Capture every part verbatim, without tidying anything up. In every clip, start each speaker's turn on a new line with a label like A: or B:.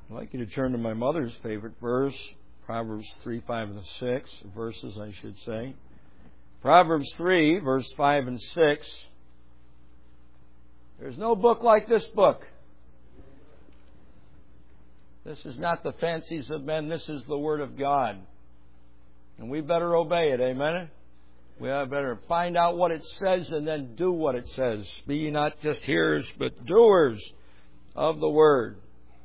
A: I'd like you to turn to my mother's favorite verse, Proverbs three, five, and six, verses I should say. Proverbs three, verse five and six. There's no book like this book. This is not the fancies of men. This is the Word of God. And we better obey it. Amen? We better find out what it says and then do what it says. Be ye not just hearers, but doers of the Word.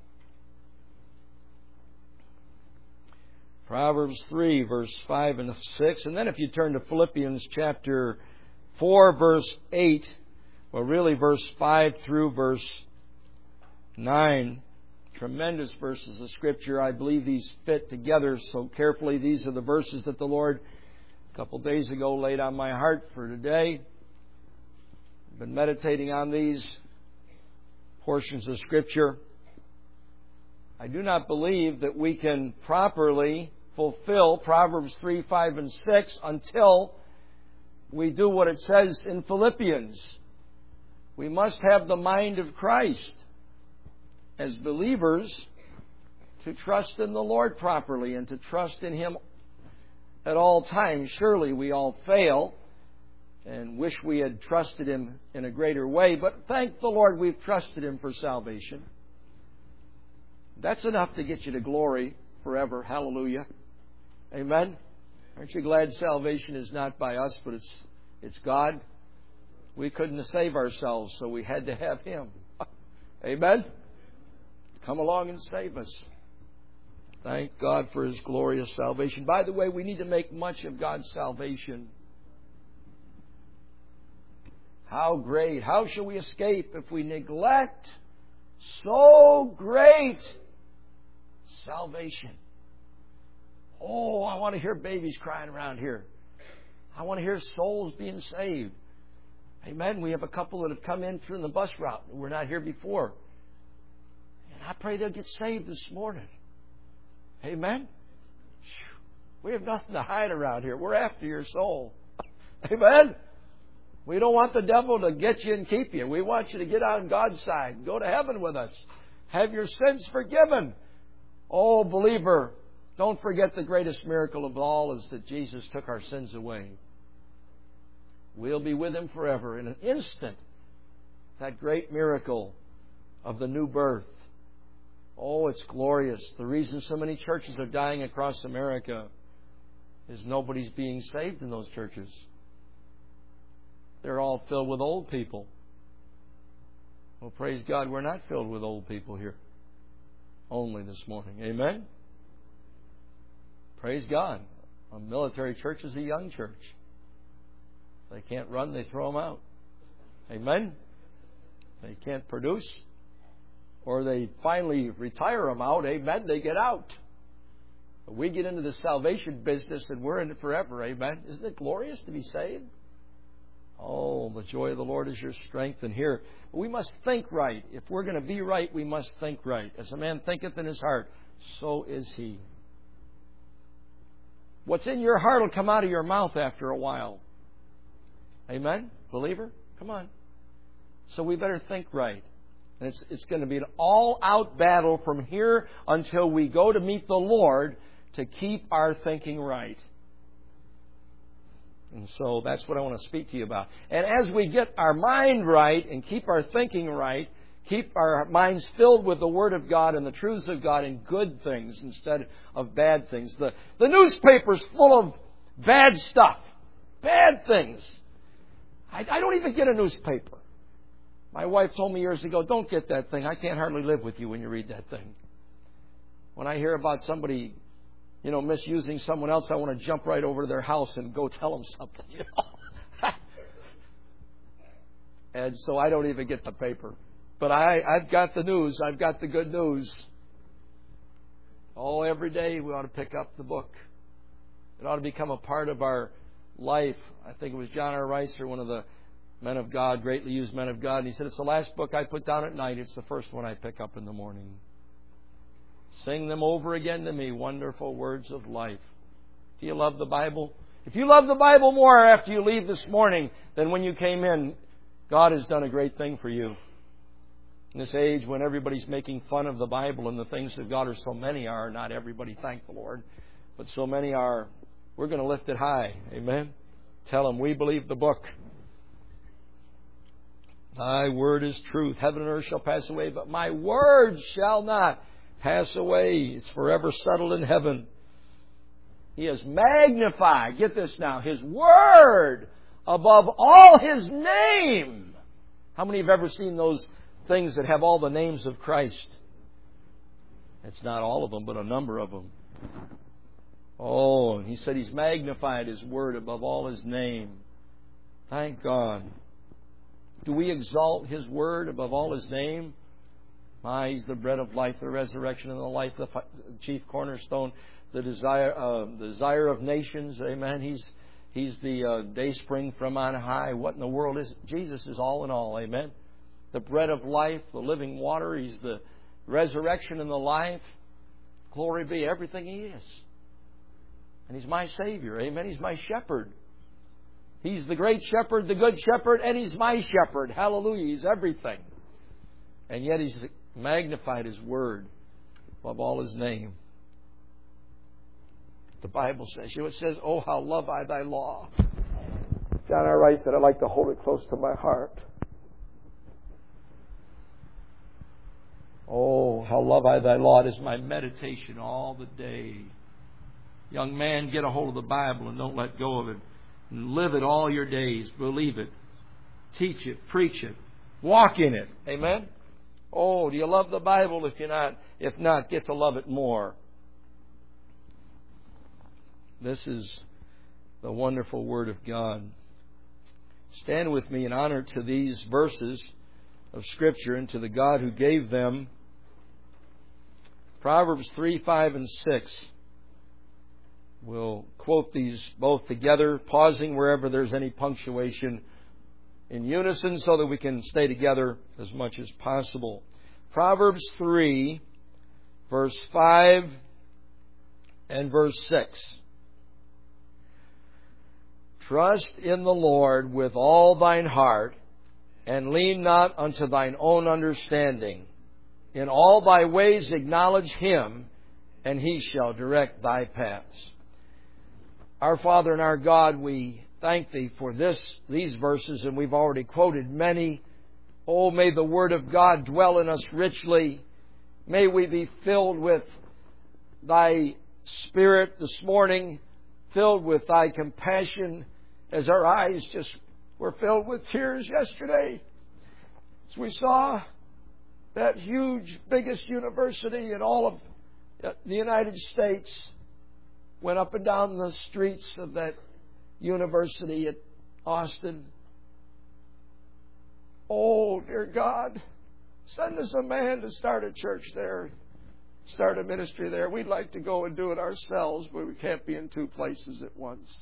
A: Proverbs three, verse five and six. And then if you turn to Philippians chapter four, verse eight, well, really verse five through verse nine. Tremendous verses of Scripture. I believe these fit together so carefully. These are the verses that the Lord a couple days ago laid on my heart for today. I've been meditating on these portions of Scripture. I do not believe that we can properly fulfill Proverbs three, five, and six until we do what it says in Philippians. We must have the mind of Christ as believers to trust in the Lord properly and to trust in Him at all times. Surely we all fail and wish we had trusted Him in a greater way, but thank the Lord we've trusted Him for salvation. That's enough to get you to glory forever. Hallelujah. Amen. Aren't you glad salvation is not by us, but it's it's God? We couldn't save ourselves, so we had to have Him. Amen. Come along and save us. Thank God for His glorious salvation. By the way, we need to make much of God's salvation. How great! How shall we escape if we neglect so great salvation? Oh, I want to hear babies crying around here. I want to hear souls being saved. Amen. We have a couple that have come in through the bus route who were not here before. And I pray they'll get saved this morning. Amen. We have nothing to hide around here. We're after your soul. Amen. We don't want the devil to get you and keep you. We want you to get on God's side and go to heaven with us. Have your sins forgiven. Oh, believer, don't forget the greatest miracle of all is that Jesus took our sins away. We'll be with Him forever in an instant. That great miracle of the new birth. Oh, it's glorious. The reason so many churches are dying across America is nobody's being saved in those churches. They're all filled with old people. Well, praise God, we're not filled with old people here. Only this morning. Amen? Praise God. A military church is a young church. If they can't run, they throw them out. Amen? They can't produce, or they finally retire them out. Amen? They get out. But we get into the salvation business and we're in it forever. Amen? Isn't it glorious to be saved? Oh, the joy of the Lord is your strength. And here, we must think right. If we're going to be right, we must think right. As a man thinketh in his heart, so is he. What's in your heart will come out of your mouth after a while. Amen? Believer? Come on. So we better think right. And it's, it's going to be an all-out battle from here until we go to meet the Lord to keep our thinking right. And so that's what I want to speak to you about. And as we get our mind right and keep our thinking right, keep our minds filled with the Word of God and the truths of God and good things instead of bad things. The, the newspaper's full of bad stuff, bad things. I, I don't even get a newspaper. My wife told me years ago, don't get that thing. I can't hardly live with you when you read that thing. When I hear about somebody, you know, misusing someone else, I want to jump right over to their house and go tell them something, you know. And so I don't even get the paper. But I, I've got the news. I've got the good news. Oh, every day we ought to pick up the book. It ought to become a part of our life. I think it was John R. Ricer, one of the men of God, greatly used men of God. And he said, it's the last book I put down at night. It's the first one I pick up in the morning. Sing them over again to me, wonderful words of life. Do you love the Bible? If you love the Bible more after you leave this morning than when you came in, God has done a great thing for you. In this age when everybody's making fun of the Bible and the things of God, or so many are, not everybody, thank the Lord, but so many are, we're going to lift it high. Amen? Tell them we believe the book. Thy word is truth. Heaven and earth shall pass away, but my word shall not pass away. It's forever settled in heaven. He has magnified, get this now, His word above all His name. How many have ever seen those things that have all the names of Christ? It's not all of them, but a number of them. Oh, He said He's magnified His word above all His name. Thank God. Do we exalt His word above all His name? My, He's the bread of life, the resurrection and the life, the chief cornerstone, the desire, uh, the desire of nations. Amen. He's He's the uh, day spring from on high. What in the world is Jesus? Is all in all. Amen. The bread of life, the living water. He's the resurrection and the life. Glory be, everything He is. And He's my Savior. Amen. He's my shepherd. He's the great shepherd, the good shepherd, and He's my shepherd. Hallelujah. He's everything. And yet He's magnified His word above all His name. The Bible says, you know, it says, oh, how love I thy law. John R. Rice said, I like to hold it close to my heart. Oh, how love I thy law. It is my meditation all the day. Young man, get a hold of the Bible and don't let go of it. And live it all your days. Believe it. Teach it. Preach it. Walk in it. Amen? Oh, do you love the Bible? If you're not, if not, get to love it more. This is the wonderful Word of God. Stand with me in honor to these verses of Scripture and to the God who gave them. Proverbs three, five, and six. We'll quote these both together, pausing wherever there's any punctuation in unison so that we can stay together as much as possible. Proverbs three, verse five and verse six. Trust in the Lord with all thine heart, and lean not unto thine own understanding. In all thy ways acknowledge Him, and He shall direct thy paths. Our Father and our God, we thank Thee for this, these verses, and we've already quoted many. Oh, may the Word of God dwell in us richly. May we be filled with Thy Spirit this morning, filled with Thy compassion, as our eyes just were filled with tears yesterday as we saw that huge, biggest university in all of the United States went up and down the streets of that university at Austin. Oh, dear God, send us a man to start a church there, start a ministry there. We'd like to go and do it ourselves, but we can't be in two places at once.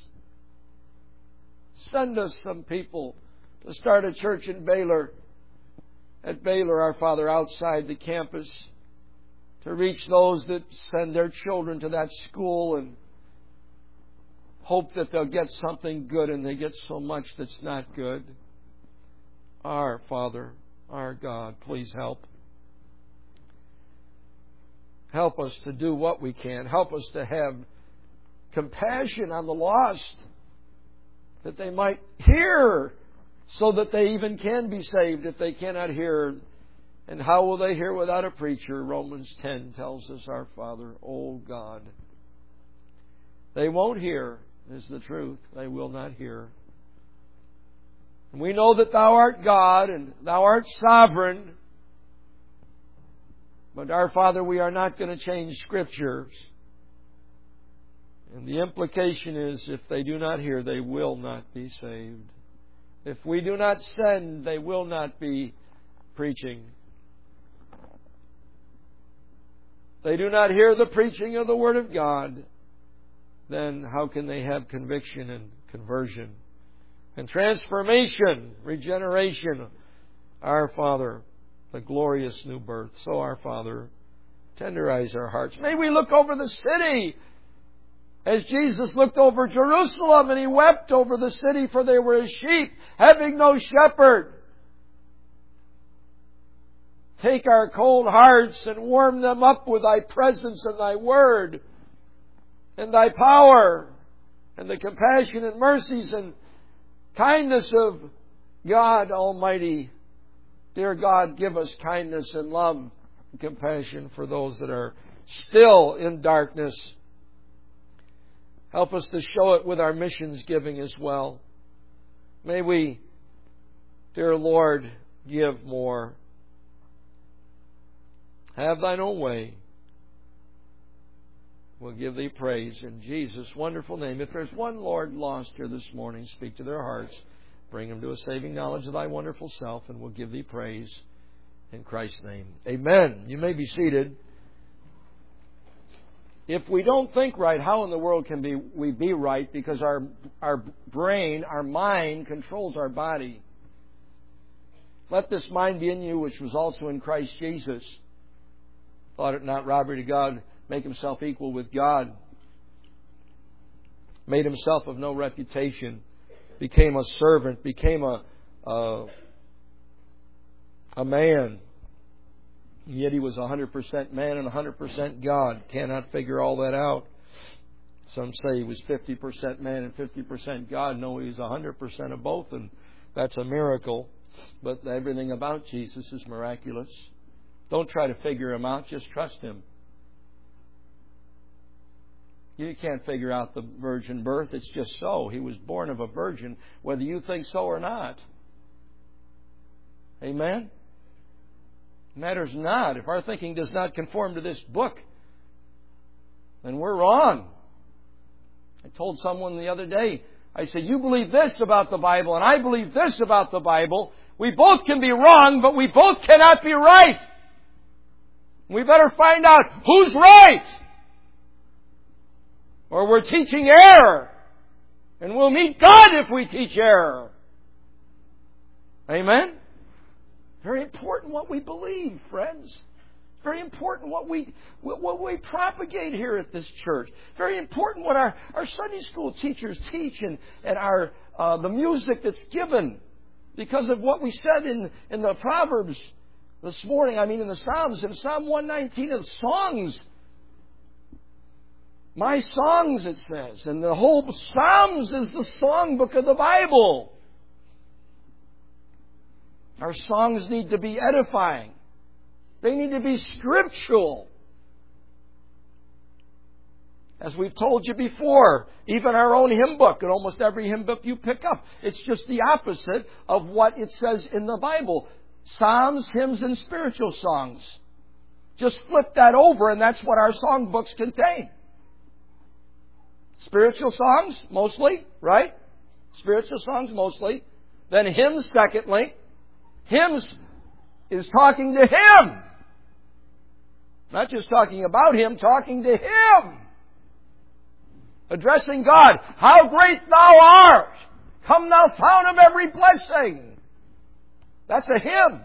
A: Send us some people to start a church in Baylor. At Baylor, our Father, outside the campus, to reach those that send their children to that school and hope that they'll get something good, and they get so much that's not good. Our Father, our God, please help. Help us to do what we can. Help us to have compassion on the lost, that they might hear so that they even can be saved if they cannot hear. And how will they hear without a preacher? Romans ten tells us, our Father, oh God. They won't hear, is the truth. They will not hear. And we know that Thou art God and Thou art sovereign. But our Father, we are not going to change Scriptures. And the implication is, if they do not hear, they will not be saved. If we do not send, they will not be preaching. If they do not hear the preaching of the Word of God, then how can they have conviction and conversion and transformation, regeneration? Our Father, the glorious new birth. So, our Father, tenderize our hearts. May we look over the city as Jesus looked over Jerusalem, and He wept over the city, for they were as sheep having no shepherd. take our cold hearts and warm them up with Thy presence and Thy Word and Thy power and the compassion and mercies and kindness of God Almighty. Dear God, give us kindness and love and compassion for those that are still in darkness. Help us to show it with our missions giving as well. May we, dear Lord, give more. Have Thine own way. We'll give Thee praise in Jesus' wonderful name. If there's one, Lord, lost here this morning, speak to their hearts. Bring them to a saving knowledge of Thy wonderful self, and we'll give Thee praise in Christ's name. Amen. You may be seated. If we don't think right, how in the world can be, we be right? Because our, our brain, our mind, controls our body. Let this mind be in you, which was also in Christ Jesus. Thought it not robbery to God, make himself equal with God. Made himself of no reputation. Became a servant. Became a, a, a man. Yet he was one hundred percent man and one hundred percent God. Cannot figure all that out. Some say he was fifty percent man and fifty percent God. No, he was one hundred percent of both, and that's a miracle. But everything about Jesus is miraculous. Don't try to figure him out. Just trust him. You can't figure out the virgin birth. It's just so. He was born of a virgin, whether you think so or not. Amen? Matters not. If our thinking does not conform to this book, then we're wrong. I told someone the other day, I said, you believe this about the Bible and I believe this about the Bible. We both can be wrong, but we both cannot be right. We better find out who's right. Or we're teaching error. And we'll meet God if we teach error. Amen? Very important what we believe, friends. Very important what we what we propagate here at this church. Very important what our, our Sunday school teachers teach and, and our uh, the music that's given. Because of what we said in, in the Proverbs this morning, I mean in the Psalms, in Psalm one nineteen, of songs. My songs, it says. And the whole Psalms is the songbook of the Bible. Our songs need to be edifying. They need to be scriptural. As we've told you before, even our own hymn book, and almost every hymn book you pick up, it's just the opposite of what it says in the Bible. Psalms, hymns, and spiritual songs. Just flip that over and that's what our songbooks contain. Spiritual songs, mostly, right? Spiritual songs, mostly. Then hymns, secondly. Hymns is talking to Him. Not just talking about Him, talking to Him. Addressing God. How great Thou art! Come Thou fount of every blessing. That's a hymn.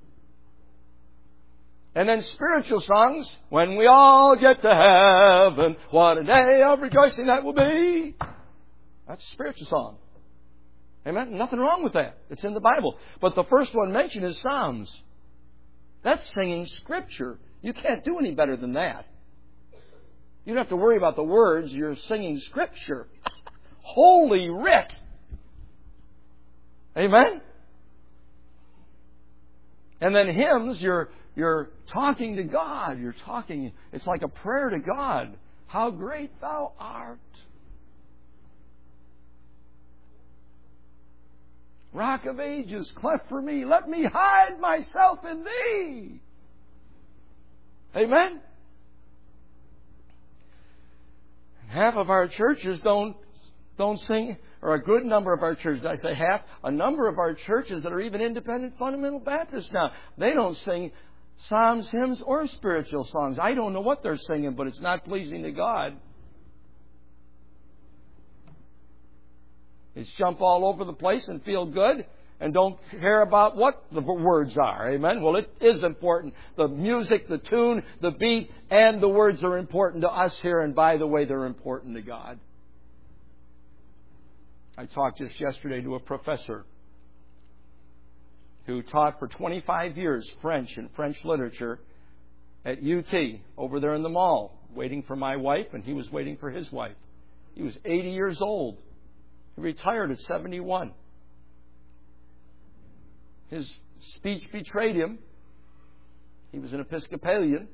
A: And then spiritual songs. When we all get to heaven, what a day of rejoicing that will be. That's a spiritual song. Amen? Nothing wrong with that. It's in the Bible. But the first one mentioned is Psalms. That's singing Scripture. You can't do any better than that. You don't have to worry about the words. You're singing Scripture. Holy writ. Amen? And then hymns, you're, you're talking to God. You're talking, it's like a prayer to God. How great Thou art. Rock of ages, cleft for me. Let me hide myself in Thee. Amen? Half of our churches don't, don't sing, or a good number of our churches, I say half, a number of our churches that are even independent fundamental Baptists now, they don't sing psalms, hymns, or spiritual songs. I don't know what they're singing, but it's not pleasing to God. It's jump all over the place and feel good and don't care about what the words are. Amen? Well, it is important. The music, the tune, the beat, and the words are important to us here. And by the way, they're important to God. I talked just yesterday to a professor who taught for twenty-five years French and French literature at U T over there in the mall, waiting for my wife, and he was waiting for his wife. He was eighty years old. He retired at seventy-one. His speech betrayed him. He was an Episcopalian.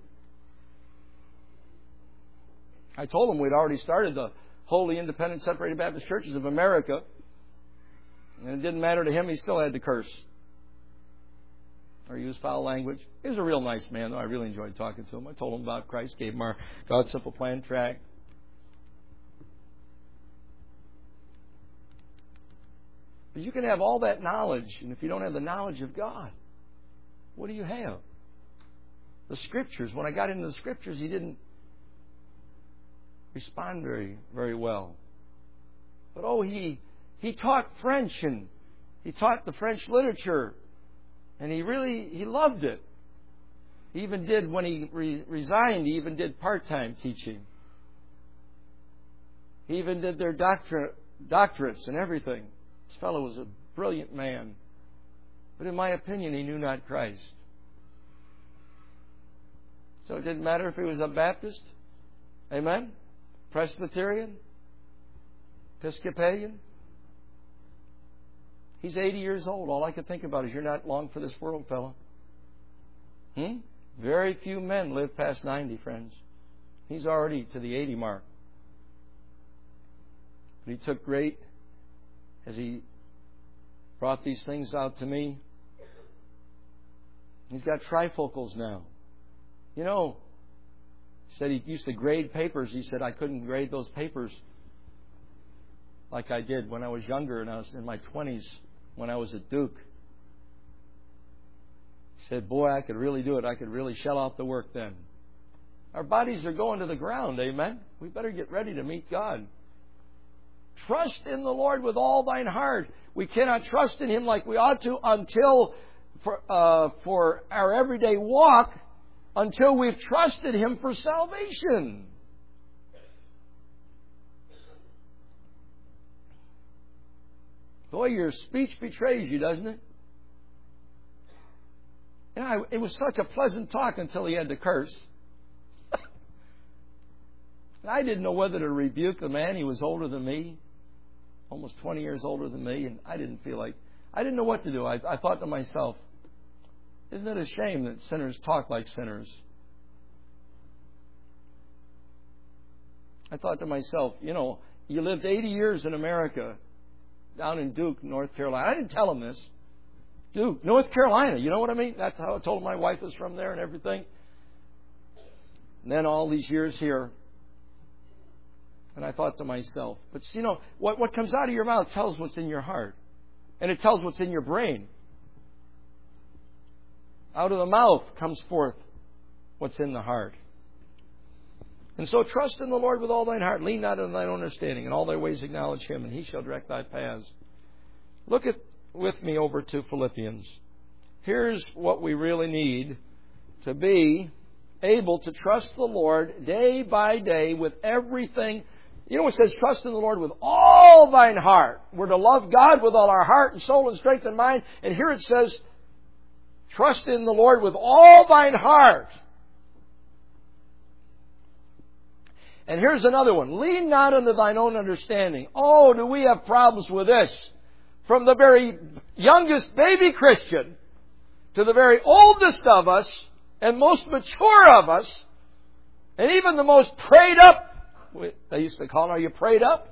A: I told him we'd already started the Holy Independent Separated Baptist Churches of America. And it didn't matter to him. He still had to curse or use foul language. He was a real nice man, though. I really enjoyed talking to him. I told him about Christ, gave him our God's Simple Plan tract. But you can have all that knowledge, and if you don't have the knowledge of God, what do you have? The Scriptures. When I got into the Scriptures, he didn't respond very, very well. But oh, he he taught French, and he taught the French literature, and he really he loved it. He even did, when he re- resigned, he even did part-time teaching. He even did their doctor- doctorates and everything. This fellow was a brilliant man. But in my opinion, he knew not Christ. So it didn't matter if he was a Baptist, amen, Presbyterian, Episcopalian. He's eighty years old. All I could think about is, you're not long for this world, fella. Hmm? Very few men live past ninety, friends. He's already to the eighty mark. But he took great, as he brought these things out to me. He's got trifocals now. You know, he said he used to grade papers. He said, I couldn't grade those papers like I did when I was younger and I was in my twenties when I was at Duke. He said, boy, I could really do it. I could really shell out the work then. Our bodies are going to the ground, amen? We better get ready to meet God. Trust in the Lord with all thine heart. We cannot trust in Him like we ought to until, for, uh, for our everyday walk, until we've trusted Him for salvation. Boy, your speech betrays you, doesn't it? And I, it was such a pleasant talk until he had to curse. And I didn't know whether to rebuke the man. He was older than me, almost twenty years older than me, and I didn't feel like, I didn't know what to do. I, I thought to myself, isn't it a shame that sinners talk like sinners? I thought to myself, you know, you lived eighty years in America, down in Duke, North Carolina. I didn't tell him this. Duke, North Carolina, you know what I mean? That's how I told him my wife was from there and everything. And then all these years here. And I thought to myself, but you know, what, what comes out of your mouth tells what's in your heart. And it tells what's in your brain. Out of the mouth comes forth what's in the heart. And so trust in the Lord with all thine heart. Lean not on thine own understanding. In all thy ways acknowledge Him, and He shall direct thy paths. Look at with me over to Philippians. Here's what we really need to be able to trust the Lord day by day with everything. You know, it says trust in the Lord with all thine heart. We're to love God with all our heart and soul and strength and mind. And here it says trust in the Lord with all thine heart. And here's another one. Lean not unto thine own understanding. Oh, do we have problems with this? From the very youngest baby Christian to the very oldest of us and most mature of us, and even the most prayed up, they used to call them, are you prayed up?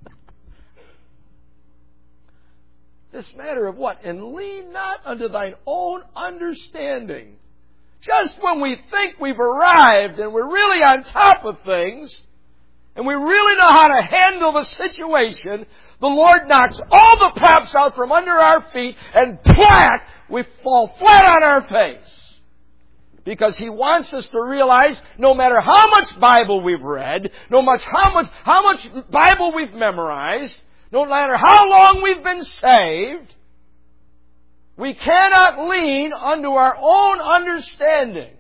A: This matter of what? And lean not unto thine own understanding. Just when we think we've arrived and we're really on top of things, and we really know how to handle the situation, the Lord knocks all the props out from under our feet, and plack, we fall flat on our face. Because He wants us to realize no matter how much Bible we've read, no matter how much, how much Bible we've memorized, no matter how long we've been saved, we cannot lean unto our own understanding.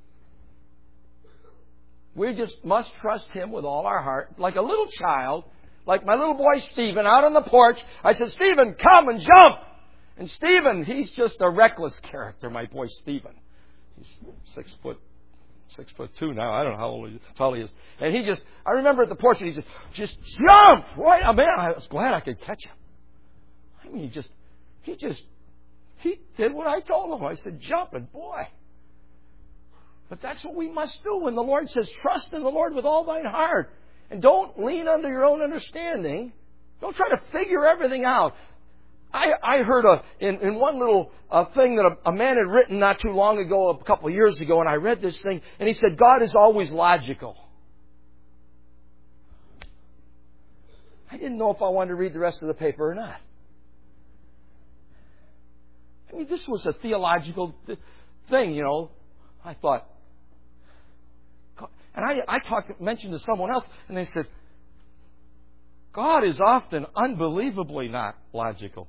A: We just must trust Him with all our heart. Like a little child, like my little boy Stephen out on the porch. I said, Stephen, come and jump. And Stephen, he's just a reckless character, my boy Stephen. He's six foot, six foot two now. I don't know how old he, tall he is. And he just, I remember at the porch, he said, just jump. Right? I mean, I was glad I could catch him. I mean, he just, he just, he did what I told him. I said, jump, and boy. But that's what we must do when the Lord says, trust in the Lord with all thine heart. And don't lean under your own understanding. Don't try to figure everything out. I, I heard a, in, in one little uh, thing that a, a man had written not too long ago, a couple of years ago, and I read this thing, and he said, God is always logical. I didn't know if I wanted to read the rest of the paper or not. I mean, this was a theological th- thing, you know. I thought, and I, I talked, mentioned to someone else, and they said, God is often unbelievably not logical.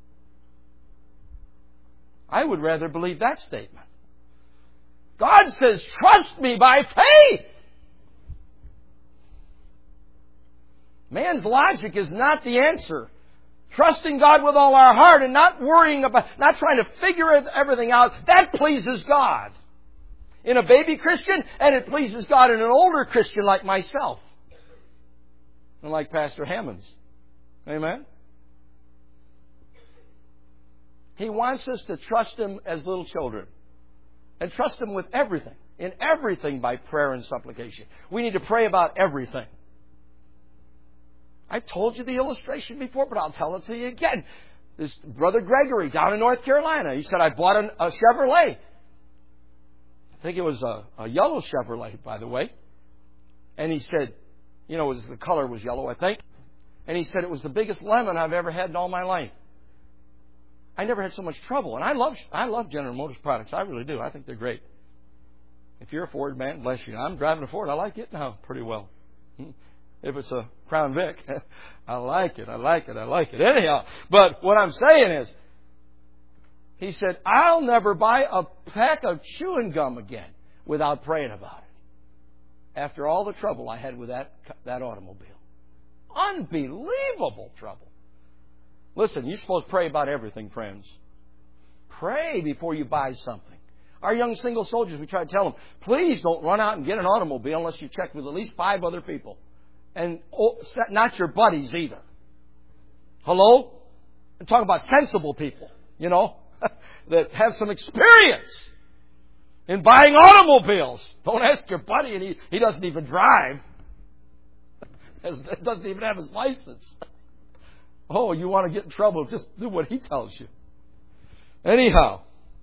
A: I would rather believe that statement. God says, trust me by faith. Man's logic is not the answer. Trusting God with all our heart and not worrying about, not trying to figure everything out, that pleases God. In a baby Christian, and it pleases God in an older Christian like myself. And like Pastor Hammonds. Amen? He wants us to trust Him as little children. And trust Him with everything. In everything by prayer and supplication. We need to pray about everything. I told you the illustration before, but I'll tell it to you again. This Brother Gregory down in North Carolina, he said, I bought an, a Chevrolet. I think it was a, a yellow Chevrolet, by the way. And he said, you know, it was, the color was yellow, I think. And he said, it was the biggest lemon I've ever had in all my life. I never had so much trouble. And I love I love General Motors products. I really do. I think they're great. If you're a Ford man, bless you. I'm driving a Ford. I like it now pretty well. If it's a Crown Vic, I like it. I like it. I like it. Anyhow, but what I'm saying is, he said, I'll never buy a pack of chewing gum again without praying about it. After all the trouble I had with that, that automobile. Unbelievable trouble. Listen, you're supposed to pray about everything, friends. Pray before you buy something. Our young single soldiers, we try to tell them, please don't run out and get an automobile unless you check with at least five other people. And not your buddies either. Hello? I'm talking about sensible people, you know, that have some experience in buying automobiles. Don't ask your buddy, and he, he doesn't even drive. Doesn't even have his license. Oh, you want to get in trouble, just do what he tells you. Anyhow.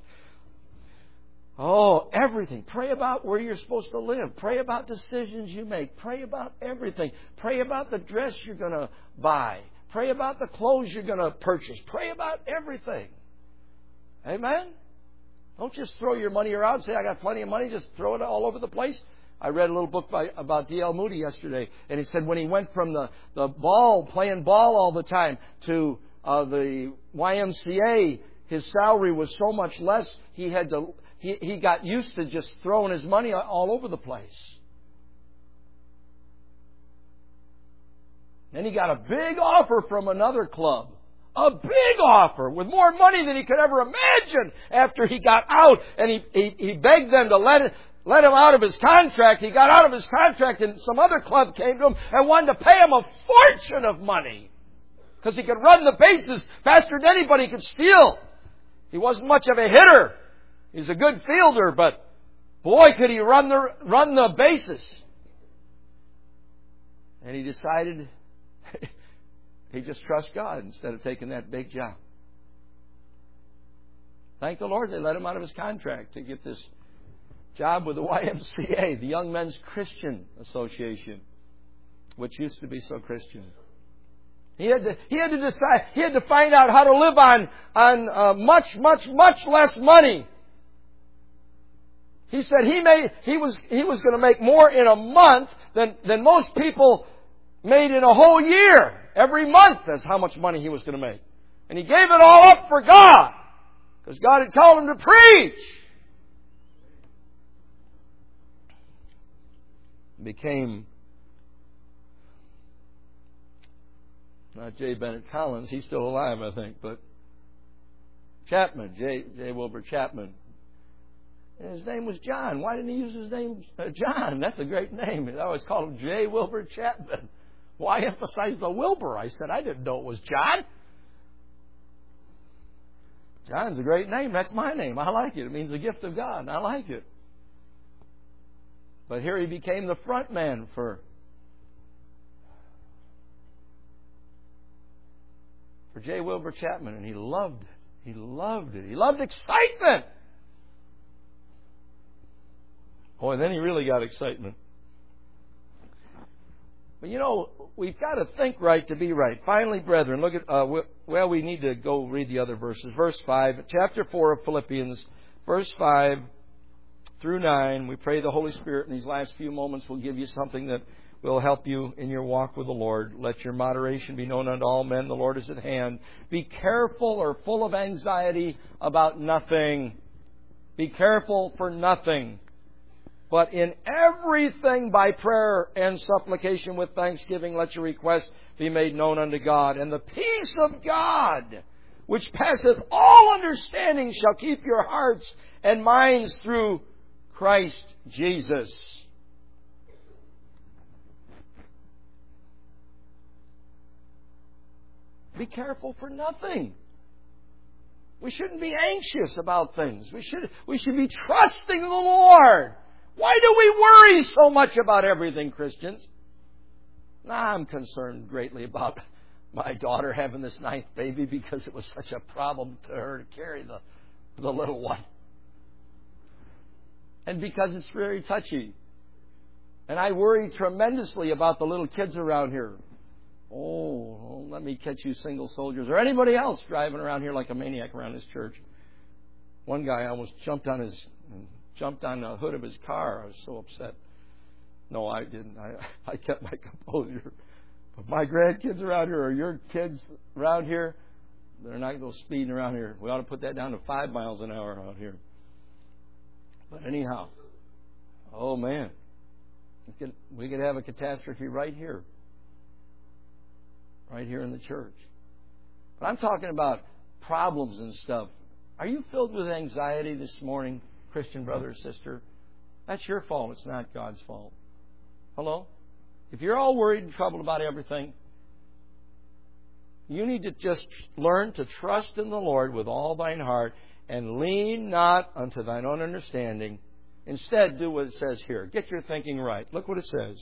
A: Oh, everything. Pray about where you're supposed to live. Pray about decisions you make. Pray about everything. Pray about the dress you're going to buy. Pray about the clothes you're going to purchase. Pray about everything. Amen? Don't just throw your money around and say, I got plenty of money, just throw it all over the place. I read a little book by, about D L Moody yesterday, and he said when he went from the, the ball, playing ball all the time, to uh, the Y M C A, his salary was so much less, he had to, he, he got used to just throwing his money all over the place. Then he got a big offer from another club. A big offer with more money than he could ever imagine after he got out. And he, he, he begged them to let it, let him out of his contract. He got out of his contract and some other club came to him and wanted to pay him a fortune of money. Because he could run the bases faster than anybody could steal. He wasn't much of a hitter. He's a good fielder, but boy, could he run the, run the bases. And he decided he just trusts God instead of taking that big job. Thank the Lord they let him out of his contract to get this job with the Y M C A, the Young Men's Christian Association, which used to be so Christian. He had to, he had to decide, he had to find out how to live on, on uh, much, much, much less money. He said he made, he was, he was going to make more in a month than, than most people made in a whole year. Every month, that's how much money he was going to make. And he gave it all up for God. Because God had called him to preach. Became Not J. Bennett Collins. He's still alive, I think. But Chapman, J. J. Wilbur Chapman. And his name was John. Why didn't he use his name uh, John? That's a great name. I always called him J. Wilbur Chapman. Why emphasize the Wilbur? I said, I didn't know it was John. John's a great name. That's my name. I like it. It means the gift of God. I like it. But here he became the front man for, for J. Wilbur Chapman, and he loved it. He loved it. He loved excitement. Oh, and then he really got excitement. But you know, we've got to think right to be right. Finally, brethren, look at, uh, well, we need to go read the other verses. Verse five, chapter four of Philippians, verse five through nine. We pray the Holy Spirit in these last few moments will give you something that will help you in your walk with the Lord. Let your moderation be known unto all men. The Lord is at hand. Be careful or full of anxiety about nothing. Be careful for nothing. But in everything by prayer and supplication with thanksgiving, let your requests be made known unto God. And the peace of God, which passeth all understanding, shall keep your hearts and minds through Christ Jesus. Be careful for nothing. We shouldn't be anxious about things. We should, we should be trusting the Lord. Why do we worry so much about everything, Christians? I'm concerned greatly about my daughter having this ninth baby because it was such a problem to her to carry the, the little one. And because it's very touchy. And I worry tremendously about the little kids around here. Oh, let me catch you single soldiers or anybody else driving around here like a maniac around this church. One guy almost jumped on his... jumped on the hood of his car. I was so upset. No, I didn't. I, I kept my composure. But my grandkids around here, or your kids around here, they're not going to go speeding around here. We ought to put that down to five miles an hour out here. But anyhow, oh man, we could, we could have a catastrophe right here. Right here in the church. But I'm talking about problems and stuff. Are you filled with anxiety this morning? Christian brother or sister, that's your fault. It's not God's fault. Hello? If you're all worried and troubled about everything, you need to just learn to trust in the Lord with all thine heart and lean not unto thine own understanding. Instead, do what it says here. Get your thinking right. Look what it says.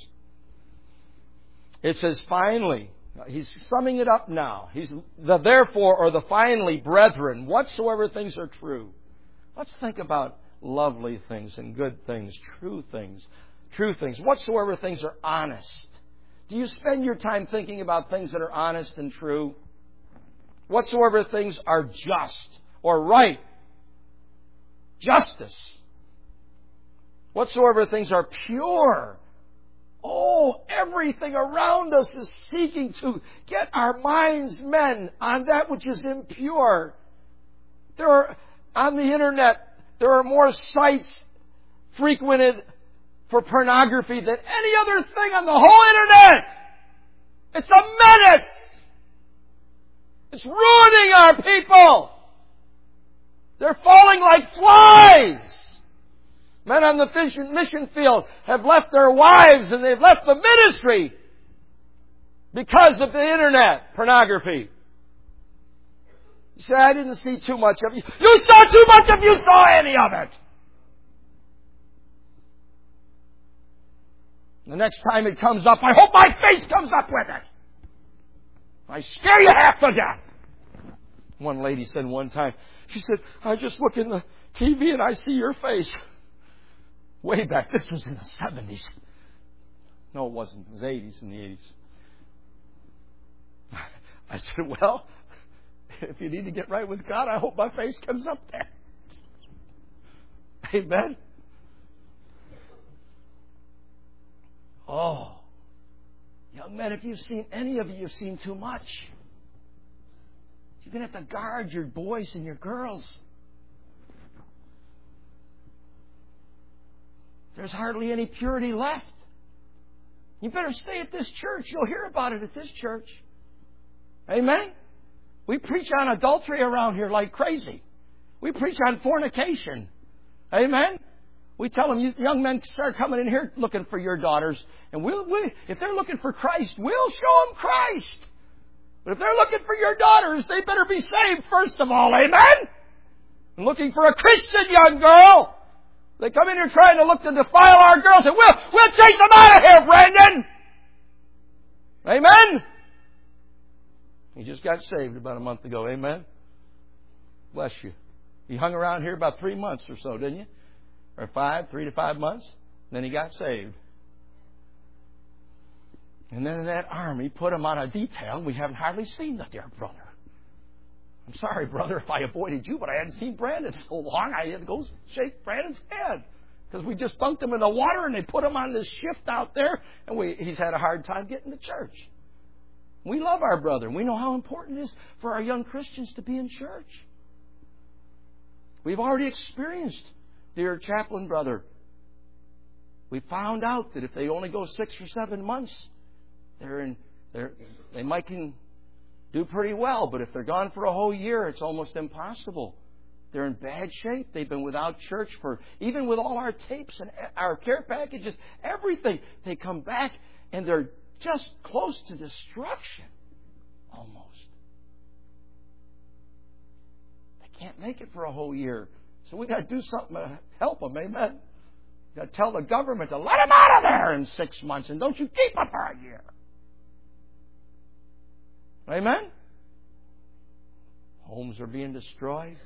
A: It says, finally, he's summing it up now. He's the therefore or the finally, brethren, whatsoever things are true. Let's think about lovely things and good things, true things, true things, whatsoever things are honest. Do you spend your time thinking about things that are honest and true? Whatsoever things are just or right, justice. Whatsoever things are pure. Oh, everything around us is seeking to get our minds, men, on that which is impure. There are, on the internet, there are more sites frequented for pornography than any other thing on the whole internet. It's a menace. It's ruining our people. They're falling like flies. Men on the mission field have left their wives and they've left the ministry because of the internet pornography. You say, I didn't see too much of it. You saw too much if you saw any of it. The next time it comes up, I hope my face comes up with it. I scare you half to death. One lady said one time, she said, I just look in the T V and I see your face. Way back, this was in the seventies. No, it wasn't. It was eighties and the eighties. I said, well, if you need to get right with God, I hope my face comes up there. Amen. Oh, young men, if you've seen any of you, you've seen too much. You're going to have to guard your boys and your girls. There's hardly any purity left. You better stay at this church. You'll hear about it at this church. Amen? We preach on adultery around here like crazy. We preach on fornication. Amen? We tell them, you young men, start coming in here looking for your daughters. And we'll, we, if they're looking for Christ, we'll show them Christ. But if they're looking for your daughters, they better be saved first of all. Amen? And looking for a Christian young girl. They come in here trying to look to defile our girls, and we'll, we'll chase them out of here, Brandon. Amen? He just got saved about a month ago. Amen? Bless you. He hung around here about three months or so, didn't you? Or five, three to five months. Then he got saved. And then in that arm, he put him on a detail. We haven't hardly seen the dear brother. I'm sorry, brother, if I avoided you, but I hadn't seen Brandon so long. I had to go shake Brandon's hand. Because we just dunked him in the water and they put him on this shift out there. And we, he's had a hard time getting to church. We love our brother. We know how important it is for our young Christians to be in church. We've already experienced, dear chaplain brother, we found out that if they only go six or seven months, they're in, they're, they might can do pretty well. But if they're gone for a whole year, it's almost impossible. They're in bad shape. They've been without church for, even with all our tapes and our care packages, everything. They come back and they're just close to destruction. Almost. They can't make it for a whole year. So we got to do something to help them. Amen. You got to tell the government to let them out of there in six months and don't you keep them for a year. Amen. Homes are being destroyed.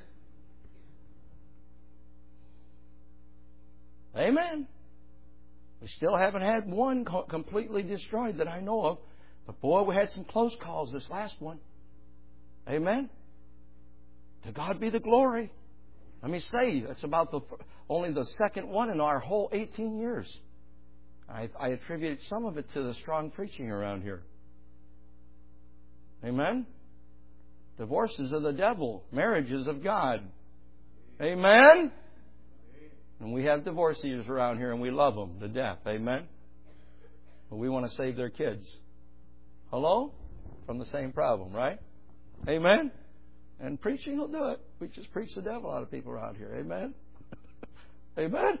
A: Amen. We still haven't had one co- completely destroyed that I know of. But boy, we had some close calls this last one. Amen. To God be the glory. Let me say, that's about the only the second one in our whole eighteen years. I, I attribute some of it to the strong preaching around here. Amen. Divorces of the devil. Marriages of God. Amen. And we have divorcees around here and we love them to death. Amen. But we want to save their kids. Hello? From the same problem, right? Amen. And preaching will do it. We just preach the devil out of people around here. Amen. Amen.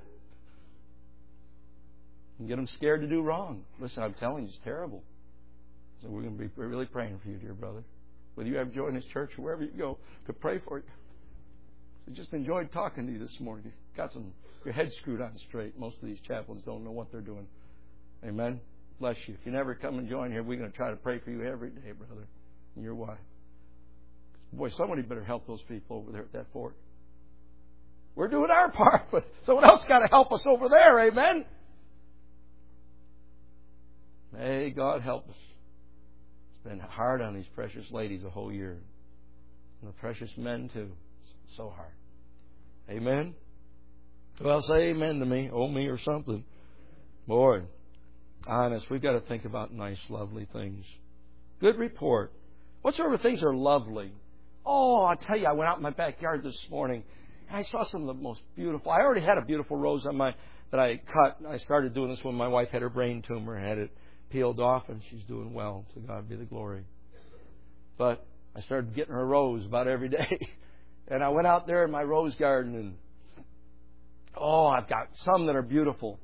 A: And get them scared to do wrong. Listen, I'm telling you, it's terrible. So we're going to be really praying for you, dear brother. Whether you have joined this church or wherever you go, to pray for you. So just enjoyed talking to you this morning. You've got some your head screwed on straight. Most of these chaplains don't know what they're doing. Amen. Bless you. If you never come and join here, we're going to try to pray for you every day, brother, and your wife. Boy, somebody better help those people over there at that fort. We're doing our part, but someone else got to help us over there. Amen. May God help us. It's been hard on these precious ladies a whole year. And the precious men, too. It's so hard. Amen? Well, say amen to me. Owe me or something. Boy, honest, we've got to think about nice, lovely things. Good report. What sort of things are lovely? Oh, I'll tell you, I went out in my backyard this morning and I saw some of the most beautiful. I already had a beautiful rose on my that I cut. I started doing this when my wife had her brain tumor and had it peeled off, and she's doing well. To God be the glory. But I started getting her a rose about every day. And I went out there in my rose garden, and oh, I've got some that are beautiful.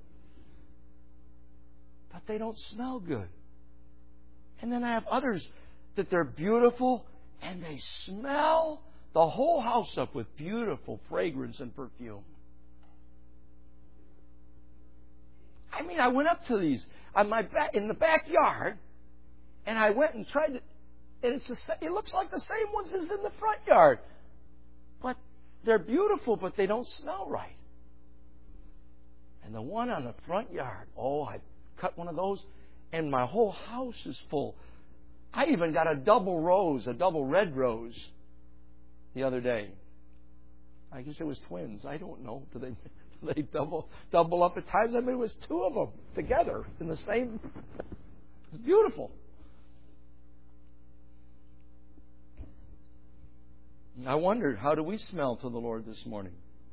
A: But they don't smell good. And then I have others that they're beautiful, and they smell the whole house up with beautiful fragrance and perfume. I mean, I went up to these on my back, in the backyard, and I went and tried to, and it's the, it looks like the same ones as in the front yard. But they're beautiful, but they don't smell right. And the one on the front yard, oh, I cut one of those, and my whole house is full. I even got a double rose, a double red rose, the other day. I guess it was twins. I don't know. Do they... They double double up at times. I mean, it was two of them together in the same. It's beautiful. I wondered, how do we smell to the Lord this morning?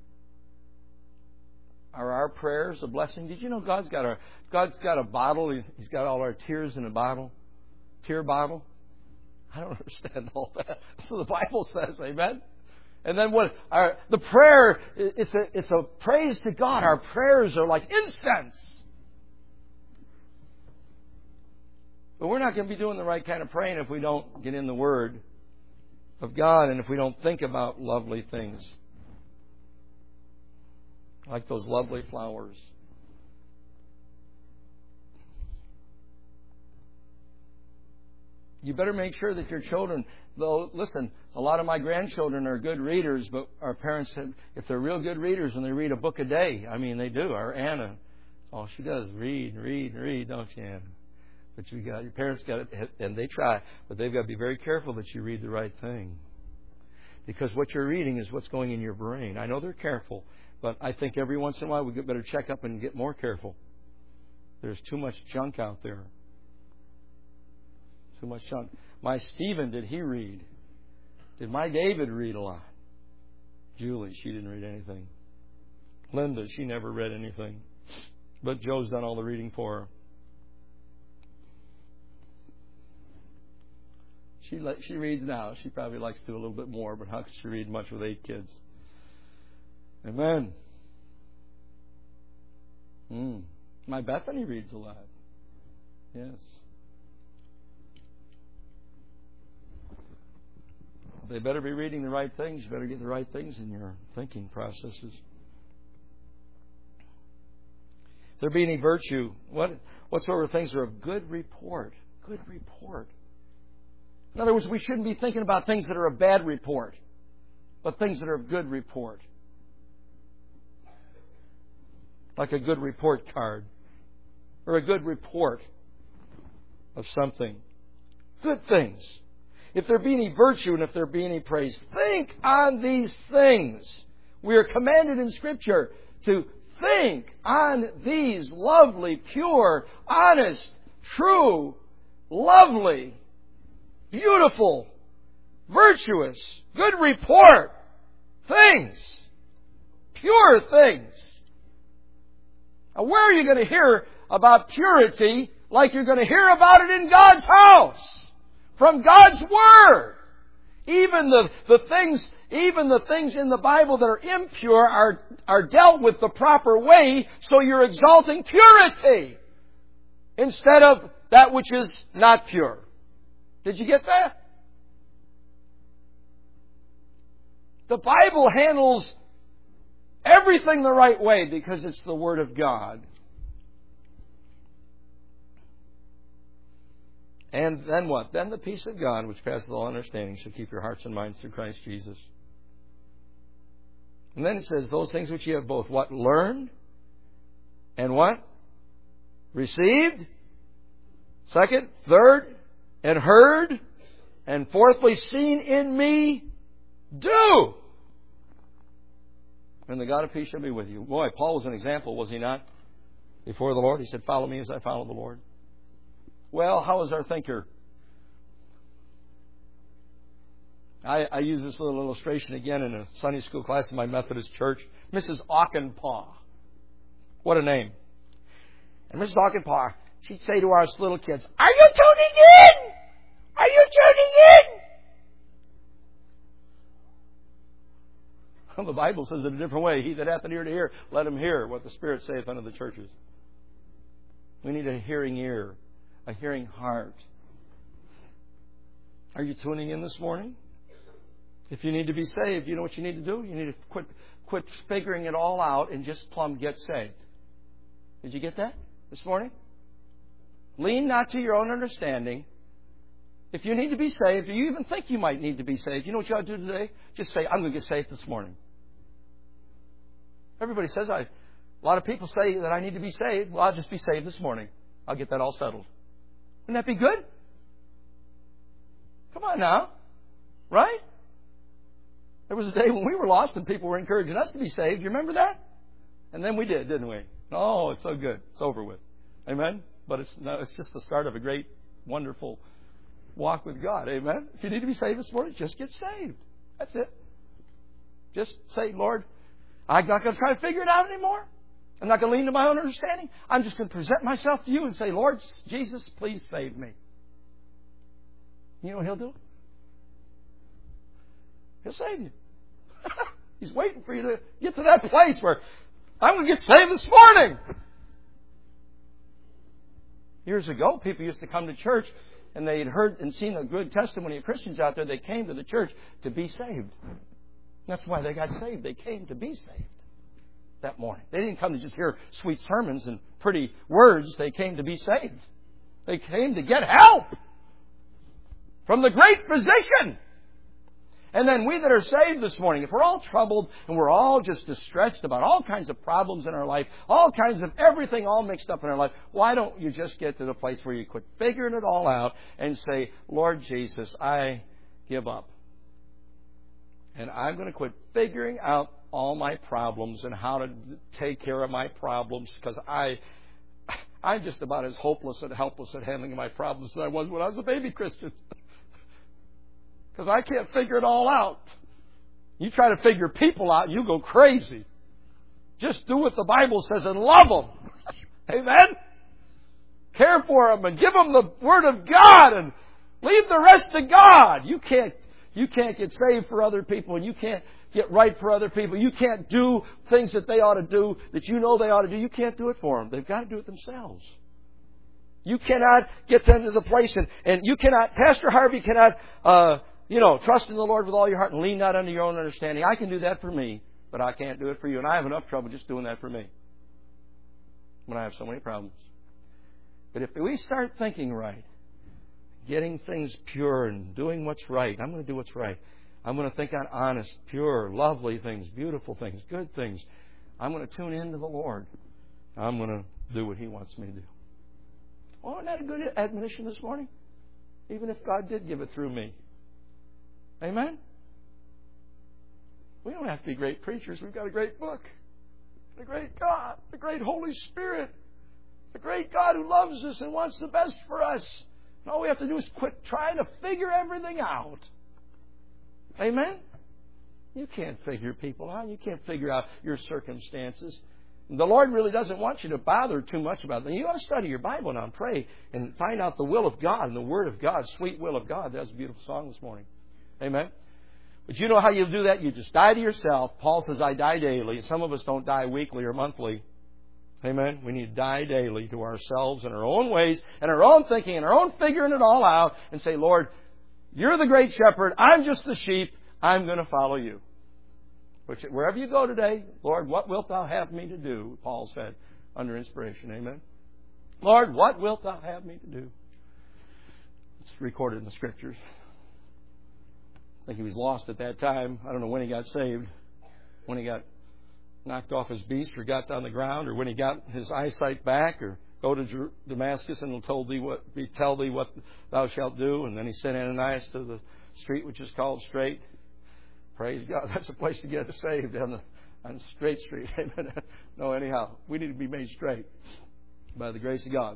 A: Are our prayers a blessing? Did you know God's got a God's got a bottle? He's got all our tears in a bottle, tear bottle. I don't understand all that. So the Bible says, amen? And then what? Our, the prayer, it's a, it's a praise to God. Our prayers are like incense. But we're not going to be doing the right kind of praying if we don't get in the Word of God and if we don't think about lovely things. Like those lovely flowers. You better make sure that your children, though, listen, a lot of my grandchildren are good readers, but our parents said if they're real good readers and they read a book a day, I mean, they do. Our Anna, all she does is read, read, read, don't you, Anna? But you got your parents got it, and they try, but they've got to be very careful that you read the right thing. Because what you're reading is what's going in your brain. I know they're careful, but I think every once in a while we better check up and get more careful. There's too much junk out there. Too much junk. My Stephen, did he read? Did my David read a lot? Julie, she didn't read anything. Linda, she never read anything. But Joe's done all the reading for her. She she reads now. She probably likes to do a little bit more, but how could she read much with eight kids? Amen. Mm. My Bethany reads a lot. Yes. They better be reading the right things. You better get the right things in your thinking processes. If there be any virtue, what what sort of things are of good report? Good report. In other words, we shouldn't be thinking about things that are of bad report, but things that are of good report. Like a good report card. Or a good report of something. Good things. If there be any virtue and if there be any praise, think on these things. We are commanded in Scripture to think on these lovely, pure, honest, true, lovely, beautiful, virtuous, good report things. Pure things. Now, where are you going to hear about purity like you're going to hear about it in God's house? From God's Word. Even the, the things, even the things in the Bible that are impure are, are dealt with the proper way, so you're exalting purity instead of that which is not pure. Did you get that? The Bible handles everything the right way because it's the Word of God. And then what? Then the peace of God, which passes all understanding, shall keep your hearts and minds through Christ Jesus. And then it says, those things which you have both what? Learned. And what? Received. Second. Third. And heard. And fourthly, seen in me. Do. And the God of peace shall be with you. Boy, Paul was an example, was he not? Before the Lord. He said, follow me as I follow the Lord. Well, how is our thinker? I, I use this little illustration again in a Sunday school class in my Methodist church. Missus Auchenpaw. What a name. And Missus Auchenpaw, she'd say to our little kids, are you tuning in? Are you tuning in? Well, the Bible says it a different way. He that hath an ear to hear, let him hear what the Spirit saith unto the churches. We need a hearing ear. A hearing heart. Are you tuning in this morning? If you need to be saved, you know what you need to do? You need to quit quit figuring it all out and just plumb get saved. Did you get that this morning? Lean not to your own understanding. If you need to be saved, or you even think you might need to be saved, you know what you ought to do today? Just say, I'm going to get saved this morning. Everybody says, I. A lot of people say that I need to be saved. Well, I'll just be saved this morning. I'll get that all settled. Wouldn't that be good? Come on now. Right? There was a day when we were lost and people were encouraging us to be saved. You remember that? And then we did, didn't we? Oh, it's so good. It's over with. Amen? But it's no, it's just the start of a great, wonderful walk with God. Amen? If you need to be saved this morning, just get saved. That's it. Just say, Lord, I'm not going to try to figure it out anymore. I'm not going to lean to my own understanding. I'm just going to present myself to you and say, Lord Jesus, please save me. You know what He'll do? He'll save you. He's waiting for you to get to that place where I'm going to get saved this morning. Years ago, people used to come to church and they had heard and seen a good testimony of Christians out there. They came to the church to be saved. That's why they got saved. They came to be saved that morning. They didn't come to just hear sweet sermons and pretty words. They came to be saved. They came to get help from the great physician. And then we that are saved this morning, if we're all troubled and we're all just distressed about all kinds of problems in our life, all kinds of everything all mixed up in our life, why don't you just get to the place where you quit figuring it all out and say, Lord Jesus, I give up. And I'm going to quit figuring out all my problems and how to take care of my problems, because I, I'm just about as hopeless and helpless at handling my problems as I was when I was a baby Christian. Because I can't figure it all out. You try to figure people out, you go crazy. Just do what the Bible says and love them. Amen? Care for them and give them the Word of God and leave the rest to God. You can't, you can't get saved for other people, and you can't get right for other people. You can't do things that they ought to do, that you know they ought to do. You can't do it for them. They've got to do it themselves. You cannot get them to the place, and, and you cannot, Pastor Harvey cannot, uh, you know, trust in the Lord with all your heart and lean not unto your own understanding. I can do that for me, but I can't do it for you. And I have enough trouble just doing that for me when I have so many problems. But if we start thinking right, getting things pure and doing what's right, I'm going to do what's right. I'm going to think on honest, pure, lovely things, beautiful things, good things. I'm going to tune in to the Lord. I'm going to do what He wants me to do. Oh, isn't that a good admonition this morning? Even if God did give it through me. Amen? We don't have to be great preachers. We've got a great book. A great God. A great Holy Spirit. A great God who loves us and wants the best for us. And all we have to do is quit trying to figure everything out. Amen? You can't figure people out. You can't figure out your circumstances. The Lord really doesn't want you to bother too much about them. You ought to study your Bible now and pray and find out the will of God and the Word of God, sweet will of God. That was a beautiful song this morning. Amen? But you know how you do that? You just die to yourself. Paul says, I die daily. Some of us don't die weekly or monthly. Amen? We need to die daily to ourselves and our own ways and our own thinking and our own figuring it all out and say, Lord, You're the great shepherd. I'm just the sheep. I'm going to follow You. Which, wherever you go today, Lord, what wilt Thou have me to do? Paul said under inspiration. Amen? Lord, what wilt Thou have me to do? It's recorded in the Scriptures. I think he was lost at that time. I don't know when he got saved. When he got knocked off his beast or got on the ground, or when he got his eyesight back, or go to Damascus and will told thee what, tell thee what thou shalt do. And then he sent Ananias to the street which is called Straight. Praise God. That's a place to get saved, on the on Straight Street. No, anyhow, we need to be made straight by the grace of God.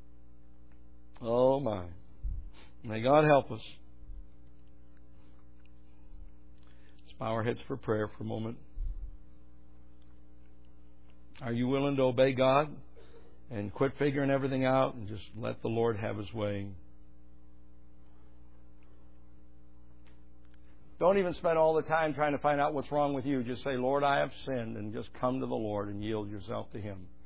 A: Oh my. May God help us. Let's bow our heads for prayer for a moment. Are you willing to obey God and quit figuring everything out and just let the Lord have His way? Don't even spend all the time trying to find out what's wrong with you. Just say, Lord, I have sinned, and just come to the Lord and yield yourself to Him.